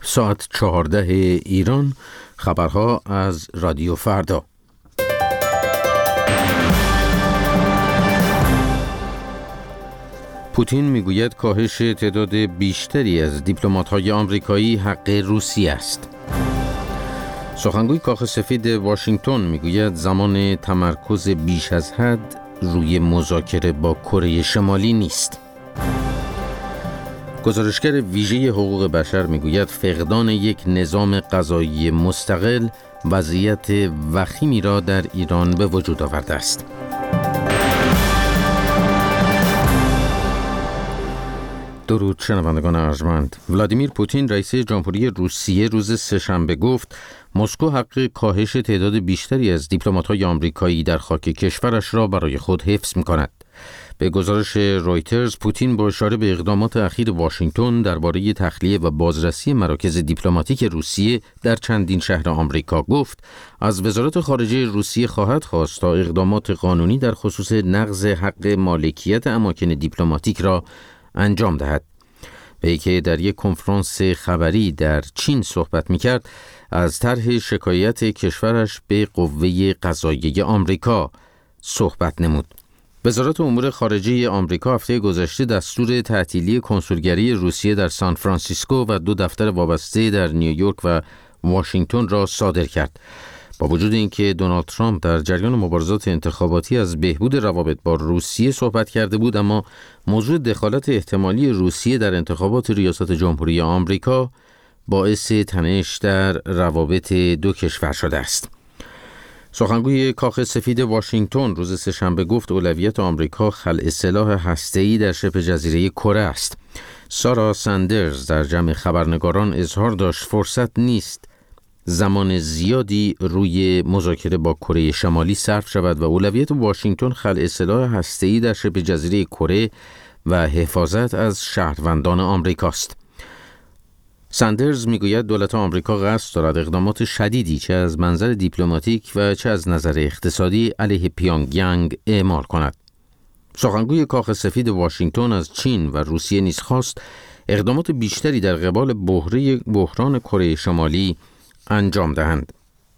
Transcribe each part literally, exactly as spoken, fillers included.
ساعت چهارده ایران، خبرها از رادیو فردا. پوتین میگوید کاهش تعداد بیشتری از دیپلمات‌های آمریکایی حق روسیه است. سخنگوی کاخ سفید واشنگتن میگوید زمان تمرکز بیش از حد روی مذاکره با کره شمالی نیست. گزارشگر ویژه حقوق بشر میگوید فقدان یک نظام قضایی مستقل وضعیت وخیمی را در ایران به وجود آورده است. درود شنوندگان ارجمند. ولادیمیر پوتین رئیس جمهوری روسیه روز سه‌شنبه گفت مسکو حق کاهش تعداد بیشتری از دیپلمات‌های آمریکایی در خاک کشورش را برای خود حفظ می‌کند. به گزارش رویترز، پوتین با اشاره به اقدامات اخیر واشنگتن درباره تخلیه و بازرسی مراکز دیپلماتیک روسیه در چندین شهر آمریکا گفت از وزارت خارجه روسیه خواهد خواست تا اقدامات قانونی در خصوص نقض حق مالکیت اماکن دیپلماتیک را انجام دهد. وی که در یک کنفرانس خبری در چین صحبت می‌کرد، از طرح شکایت کشورش به قوه قضاییه آمریکا صحبت نمود. وزارت امور خارجه آمریکا هفته گذشته دستور تعطیلی کنسولگری روسیه در سان فرانسیسکو و دو دفتر وابسته در نیویورک و واشنگتن را صادر کرد. با وجود اینکه دونالد ترامپ در جریان مبارزات انتخاباتی از بهبود روابط با روسیه صحبت کرده بود، اما موضوع دخالت احتمالی روسیه در انتخابات ریاست جمهوری آمریکا باعث تنش در روابط دو کشور شده است. سخنگوی کاخ سفید واشنگتن روز سه‌شنبه گفت اولویت آمریکا خلع سلاح هسته‌ای در شبه جزیره کره است. سارا سندرز در جمع خبرنگاران اظهار داشت فرصت نیست زمان زیادی روی مذاکره با کره شمالی صرف شود و اولویت واشنگتن خلع سلاح هسته‌ای در شبه جزیره کره و حفاظت از شهروندان آمریکاست. سندرز میگوید دولت آمریکا قصد دارد اقدامات شدیدی چه از منظر دیپلماتیک و چه از نظر اقتصادی علیه پیونگیانگ اعمال کند. سخنگوی کاخ سفید واشنگتن از چین و روسیه نیز خواست اقدامات بیشتری در قبال بحران کره شمالی انجام دهند.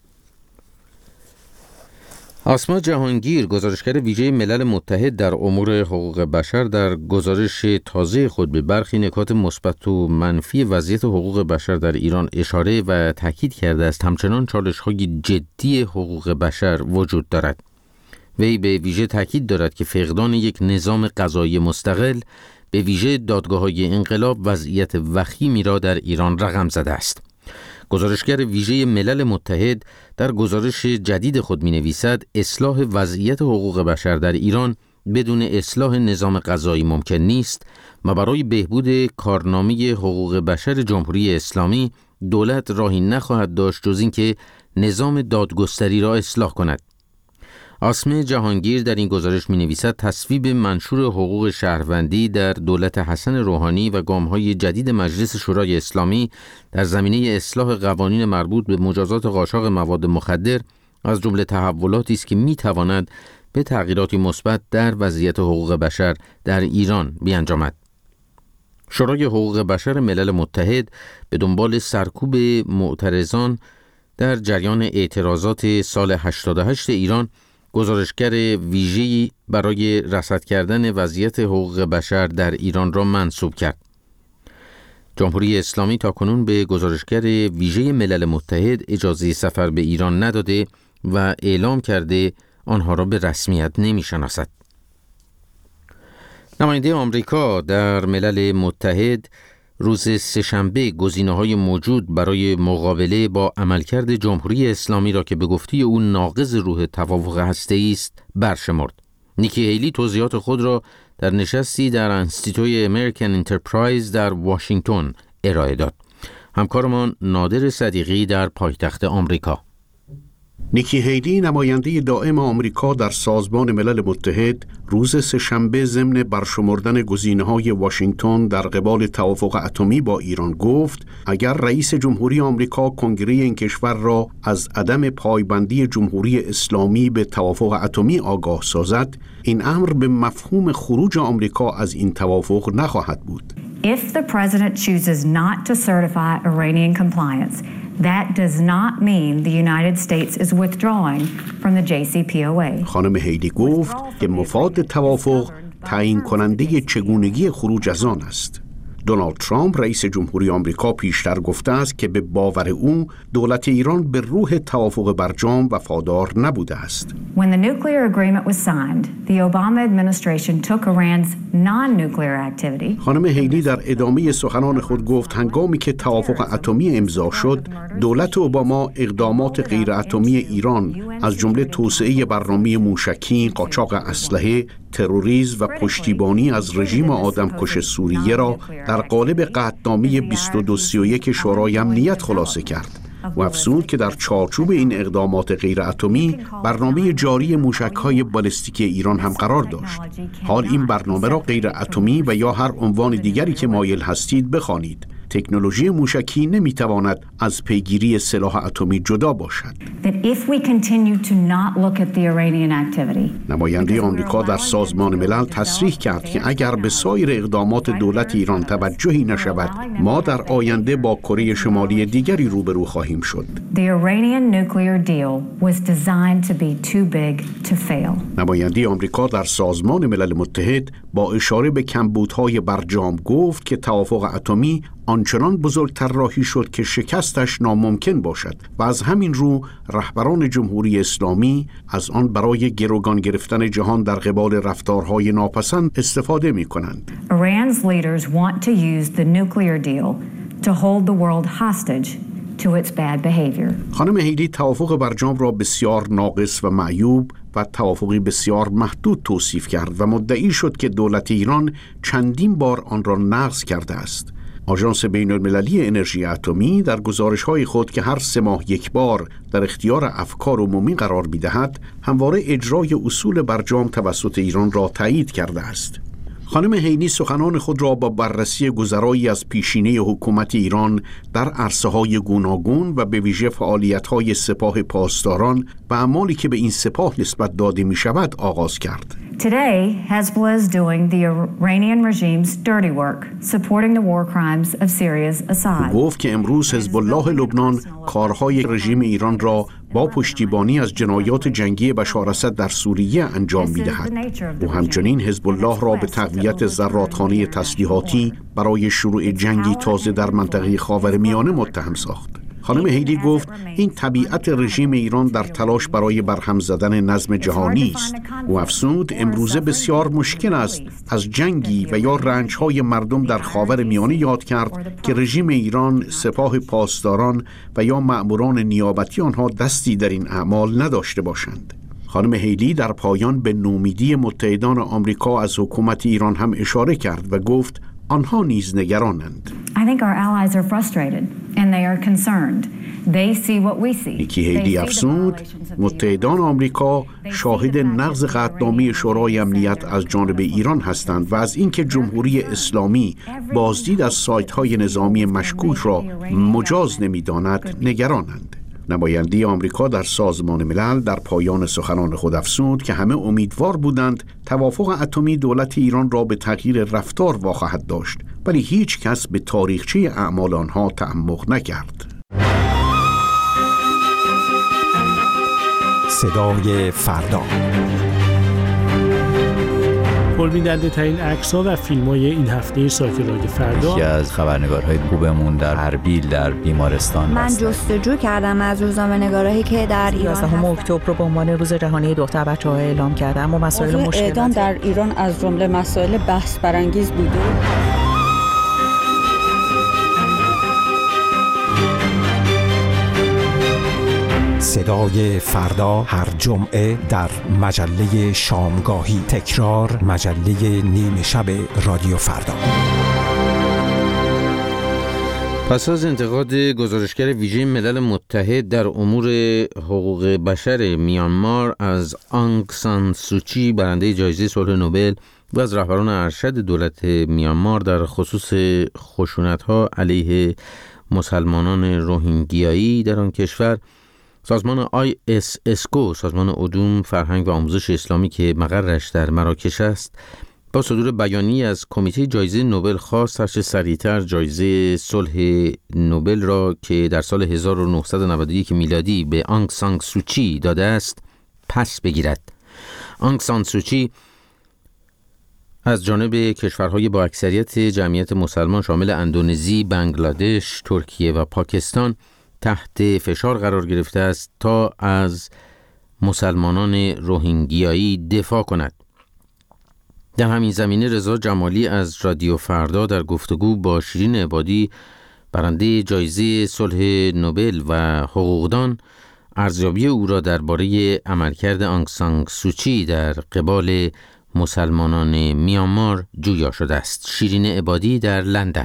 آسما جهانگیر، گزارشگر ویژه ملل متحد در امور حقوق بشر، در گزارش تازه خود به برخی نکات مثبت و منفی وضعیت حقوق بشر در ایران اشاره و تاکید کرده است همچنان چالش‌های جدی حقوق بشر وجود دارد. وی به ویژه تاکید دارد که فقدان یک نظام قضایی مستقل، به ویژه دادگاه‌های انقلاب، وضعیت وخیمی را در ایران رقم زده است. گزارشگر ویژه ملل متحد در گزارش جدید خود می‌نویسد اصلاح وضعیت حقوق بشر در ایران بدون اصلاح نظام قضایی ممکن نیست و برای بهبود کارنامه حقوق بشر جمهوری اسلامی دولت راهی نخواهد داشت جز اینکه نظام دادگستری را اصلاح کند. آسمه جهانگیر در این گزارش می‌نویسد تصویب منشور حقوق شهروندی در دولت حسن روحانی و گام‌های جدید مجلس شورای اسلامی در زمینه اصلاح قوانین مربوط به مجازات قاچاق مواد مخدر از جمله تحولاتی است که می‌تواند به تغییراتی مثبت در وضعیت حقوق بشر در ایران بیانجامد. شورای حقوق بشر ملل متحد به دنبال سرکوب معترضان در جریان اعتراضات سال هشتاد و هشت ایران گزارشگر ویژه‌ای برای رصد کردن وضعیت حقوق بشر در ایران را منصوب کرد. جمهوری اسلامی تاکنون به گزارشگر ویژه ملل متحد اجازه سفر به ایران نداده و اعلام کرده آنها را به رسمیت نمی‌شناسد. نماینده آمریکا در ملل متحد روز سه‌شنبه گزینه‌های موجود برای مقابله با عملکرد جمهوری اسلامی را که به گفته او ناقض روح توافق هسته‌ای است برشمرد. نیکی هیلی توضیحات خود را در نشستی در انستیتوی امریکن انترپرایز در واشنگتن ارائه داد. همکارمان نادر صدیقی در پایتخت آمریکا. نیکی هیلی، نماینده دائم آمریکا در سازمان ملل متحد، روز سه‌شنبه ضمن برشمردن گزینه‌های واشنگتن در قبال توافق اتمی با ایران گفت اگر رئیس جمهوری آمریکا کنگره این کشور را از عدم پایبندی جمهوری اسلامی به توافق اتمی آگاه سازد، این امر به مفهوم خروج آمریکا از این توافق نخواهد بود. If the president chooses not to certify Iranian compliance, that does not mean the United States is withdrawing from the جی سی پی او ای. خانم هیلی گفت که مفاد توافق تعیین کننده چگونگی خروج از آن است. دونالد ترامپ رئیس جمهوری آمریکا پیشتر گفته است که به باور او دولت ایران به روح توافق برجام وفادار نبوده است. When the nuclear agreement was signed, the Obama administration took Iran's non-nuclear activity. خانم هیلی در ادامه سخنان خود گفت هنگامی که توافق اتمی امضا شد، دولت اوباما اقدامات غیر اتمی ایران از جمله توسعه برنامه موشکی، قاچاق اسلحه، تروریسم و پشتیبانی از رژیم آدمکش سوریه را در قالب قطعنامه بیست و دو سی و یک شورای امنیت خلاصه کرد و افزود که در چارچوب این اقدامات غیر اتمی برنامه جاری موشک‌های بالستیکی ایران هم قرار داشت. حال این برنامه را غیر اتمی و یا هر عنوان دیگری که مایل هستید بخوانید. تکنولوژی موشکی نمیتواند از پیگیری سلاح اتمی جدا باشد. نماینده آمریکا در سازمان ملل تصریح کرد که اگر به سایر اقدامات دولت ایران توجهی نشود، ما در آینده با کره شمالی دیگری روبرو خواهیم شد. نماینده آمریکا در سازمان ملل متحد با اشاره به کمبودهای برجام گفت که توافق اتمی آنچنان بزرگتر راهی شد که شکستش ناممکن باشد و از همین رو رهبران جمهوری اسلامی از آن برای گروگان گرفتن جهان در قبال رفتارهای ناپسند استفاده می کنند. Iran's leaders want to use the nuclear deal to hold the world hostage to its bad behavior. خانم هیلی توافق برجام را بسیار ناقص و معیوب و توافقی بسیار محدود توصیف کرد و مدعی شد که دولت ایران چندین بار آن را نقض کرده است. آژانس بین‌المللی انرژی اتمی در گزارش‌های خود که هر سه ماه یک بار در اختیار افکار عمومی قرار می‌دهد، همواره اجرای اصول برجام توسط ایران را تایید کرده است. خانم هینی سخنان خود را با بررسی گذرایی از پیشینه حکومت ایران در عرصه‌های گوناگون و به ویژه فعالیت‌های سپاه پاسداران و اعمالی که به این سپاه نسبت داده می‌شود آغاز کرد. Today, Hezbollah is doing the Iranian regime's dirty work, supporting the war crimes of Syria's Assad. گفت که امروز حزب الله لبنان کارهای رژیم ایران را با پشتیبانی از جنایات جنگی بشار اسد در سوریه انجام می‌دهد. او همچنین حزب الله را به تقویت زرادخانه تسلیحاتی برای شروع جنگی تازه در منطقه خاورمیانه متهم ساخت. خانم هیلی گفت این طبیعت رژیم ایران در تلاش برای برهم زدن نظم جهانی است. و افزود امروزه بسیار مشکل است از جنگی و یا رنج‌های مردم در خاورمیانه یاد کرد که رژیم ایران، سپاه پاسداران و یا مأموران نیابتی آنها دستی در این اعمال نداشته باشند. خانم هیلی در پایان به نومیدی متحدان آمریکا از حکومت ایران هم اشاره کرد و گفت آنها نیز نگرانند. I think our allies are frustrated and they are concerned. They see what we see. نیکی هیلی افزود متحدان آمریکا شاهد نقض قطعنامه شورای امنیت از جانب ایران هستند و از اینکه جمهوری اسلامی بازدید از سایت‌های نظامی مشکوک را مجاز نمی‌داند نگرانند. نماینده آمریکا در سازمان ملل در پایان سخنان خود افزود که همه امیدوار بودند توافق اتمی دولت ایران را به تغییر رفتار واخواهد داشت، ولی هیچ کس به تاریخچه اعمال آنها تعمق نکرد. صدای فردا. پربیننده ترین عکس‌ها و فیلم‌های این هفته سایت رادیو فردا. یکی از خبرنگارهای خوبمون در اربیل در بیمارستان من جستجو کردم از روزنامه‌نگارایی که در ایران یازدهم اکتبر رو به عنوان روز جهانی دختر بچه‌ها اعلام کردم و مسائل مشکلات اعدام در ایران از جمله مسائل بحث برانگیز بوده. صدای فردا هر جمعه در مجله شامگاهی، تکرار مجله نیمه شب رادیو فردا. پس از انتقاد گزارشگر ویژه ملل متحد در امور حقوق بشر میانمار از آنگ سان سوچی، برنده جایزه صلح نوبل، و از رهبران ارشد دولت میانمار در خصوص خشونت‌ها علیه مسلمانان روهینگیایی در آن کشور، سازمان آی اس اس کو، سازمان علوم، فرهنگ و آموزش اسلامی که مقرش در مراکش است، با صدور بیانیه از کمیته جایزه نوبل خواست هرچه سریعتر جایزه صلح نوبل را که در سال هزار و نهصد و نود و یک میلادی به آنگ سان سوچی داده است پس بگیرد. آنگ سان سوچی از جانب کشورهای با اکثریت جمعیت مسلمان شامل اندونزی، بنگلادش، ترکیه و پاکستان تحت فشار قرار گرفته است تا از مسلمانان روهینگیایی دفاع کند. در همین زمینه رضا جمالی از رادیو فردا در گفتگو با شیرین عبادی برنده جایزه صلح نوبل و حقوقدان ارزیابی او را درباره عملکرد آنگ سان سوچی در قبال مسلمانان میانمار جویا شده است. شیرین عبادی در لندن.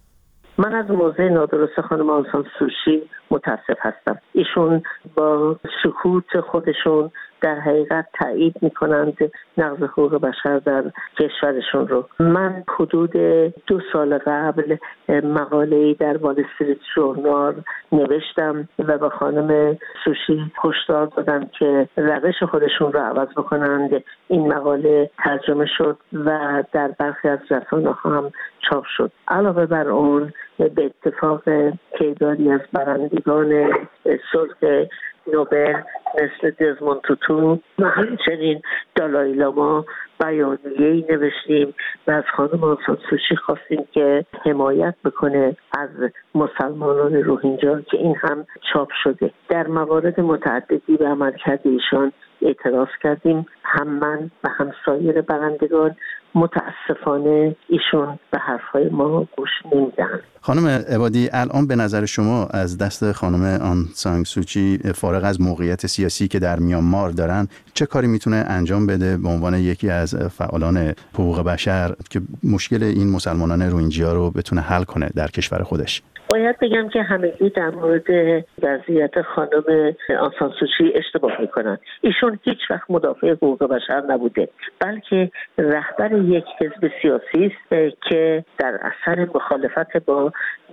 من از موضع نادرست خانم آنگ سان سوچی متاسف هستم. ایشون با سکوت خودشون در حقیقت تایید میکنند نقض حقوق بشر در کشورشون رو. من حدود دو سال قبل مقاله‌ای در وال استریت ژورنال نوشتم و به خانم سوچی هشدار دادم که روش خودشون رو عوض بکنند. این مقاله ترجمه شد و در برخی از رسانه‌ها هم چاپ شد. علاوه بر اون به اتفاق تعدادی از برندگان صلح نوبل مثل دزموند توتو و همچنین دالای لاما بیانیه‌ای نوشتیم و از خانم آنگ سان سوچی خواستیم که حمایت بکنه از مسلمانان روهینجا که این هم چاپ شده. در موارد متعددی به عملکرد ایشان اعتراض کردیم. هم من و هم سایر برندگان. متاسفانه ایشون به حرفهای ما گوش نمیدن. خانم عبادی، الان به نظر شما از دست خانم آنگ سان سوچی فارغ از موقعیت سیاسی که در میانمار دارن چه کاری میتونه انجام بده به عنوان یکی از فعالان حقوق بشر که مشکل این مسلمانان روهینجیا رو بتونه حل کنه در کشور خودش؟ باید بگم که همگی در مورد وضعیت خانم آنگ سان سوچی اشتباه میکنن. ایشون هیچ وقت مدافع حقوق بشر نبوده، بلکه رهبر یک حزب سیاسی است که در اثر مخالفت با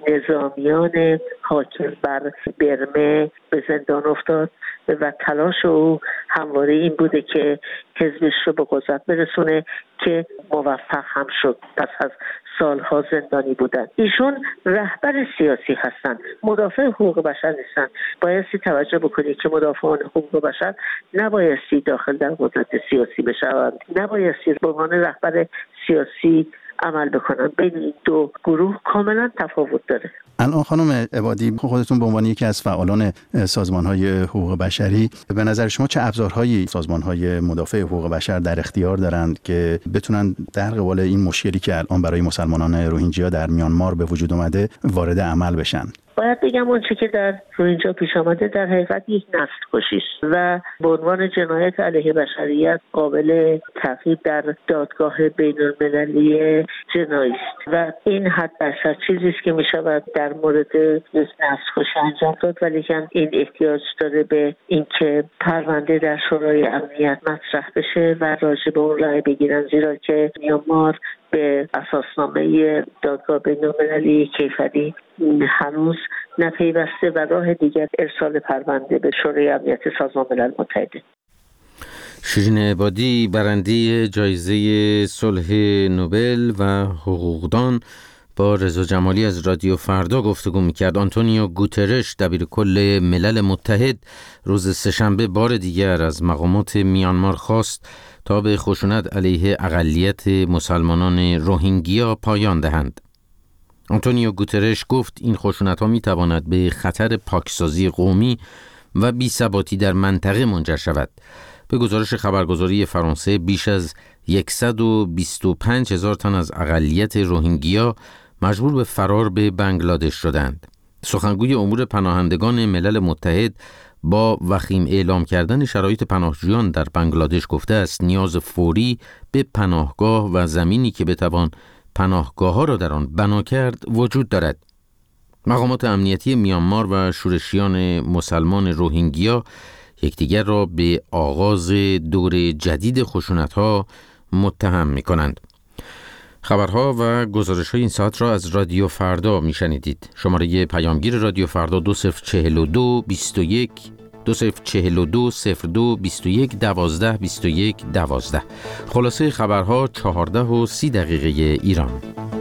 نظامیان حاکم بر برمه به زندان افتاد و تلاش او همواره این بوده که حزبش رو به قدرت برسونه که موفق هم شد. پس از سالها زندانی بودن. ایشون رهبر سیاسی هستند، مدافع حقوق بشر نیستن. بایستی توجه بکنید که مدافعان حقوق بشر نبایستی داخل در قدرت سیاسی بشوند، نبایستی به عنوان رهبر سیاسی عمل بکنن. بین این دو گروه کاملا تفاوت داره. الان خانم عبادی، خودتون به عنوان یکی از فعالان سازمان‌های حقوق بشری، به نظر شما چه ابزارهایی سازمان‌های مدافع حقوق بشر در اختیار دارند که بتونن در قبال این مشکلی که الان برای مسلمانان روهینجیا در میانمار به وجود اومده وارد عمل بشن؟ باید بگم اون چی که در روهینجا پیش آمده در حقیقت یک نسل کشی است و به عنوان جنایت علیه بشریت قابل تعقیب در دادگاه بین‌المللی جنایی است و این حد اکثر چیزی است که می شود در مورد نسل کشی انجام داد، ولی این احتیاج داره به اینکه پرونده در شورای امنیت مطرح بشه و راجع به اون رأی بگیرن، زیرا که میانمار به اساسنامه دادگاه بین‌المللی کیفری هنوز نپیوسته و راه دیگر ارسال پرونده به شورای امنیت سازمان ملل متحده. شیرین عبادی برنده جایزه صلح نوبل و حقوقدان با رضا جمالی از رادیو فردا گفتگو می‌کرد. آنتونیو گوترش دبیرکل ملل متحد روز سه‌شنبه بار دیگر از مقامات میانمار خواست تا به خشونت علیه اقلیت مسلمانان روهینگیا پایان دهند. آنتونیو گوترش گفت این خشونت‌ها می‌تواند به خطر پاکسازی قومی و بی‌ثباتی در منطقه منجر شود. به گزارش خبرگزاری فرانسه بیش از صد و بیست و پنج هزار تن از اقلیت روهینگیا مجبور به فرار به بنگلادش شدند. سخنگوی امور پناهندگان ملل متحد با وخیم اعلام کردن شرایط پناهجویان در بنگلادش گفته است نیاز فوری به پناهگاه و زمینی که بتوان پناهگاه‌ها را در آن بنا کرد وجود دارد. مقامات امنیتی میانمار و شورشیان مسلمان روهینگیا یکدیگر را به آغاز دور جدید خشونت‌ها متهم می‌کنند. خبرها و گزارش‌های این ساعت را از رادیو فردا می‌شنیدید. شماره پیامگیر رادیو فردا دو صفر چهل و دو بیست و یک دو صفر چهل و دو صفر دو بیست و یک دوازده بیست و یک دوازده. خلاصه خبرها چهارده و سی دقیقه ایران.